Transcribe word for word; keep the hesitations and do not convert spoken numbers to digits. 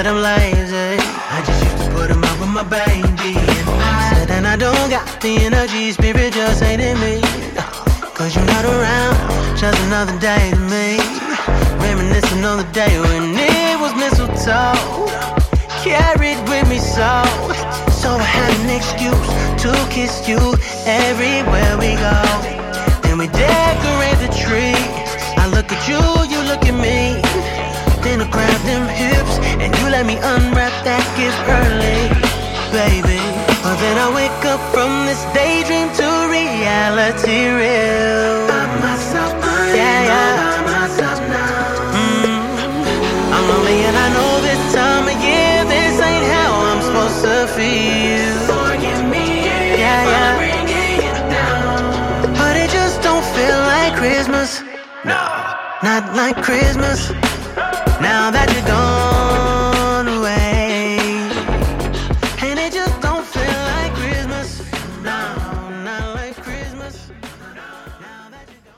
I'm lazy. I just used to put them up with my baby. And I said, and I don't got the energy, spirit just ain't in me. Cause you're not around, just another day to me. Reminiscing on the day when it was mistletoe. Carried with me so. So I had an excuse to kiss you everywhere we go. Then we decorate the tree. I look at you, you look at me. Then I grab them hips and you let me unwrap that gift early, baby. But then I wake up from this daydream to reality real. By myself, I yeah, yeah. By myself now. Mm. I'm lonely and I know this time of year this ain't how I'm supposed to feel. Forgive me, yeah, yeah. Bringing it down. But it just don't feel like Christmas. No, not like Christmas. Now that you're gone.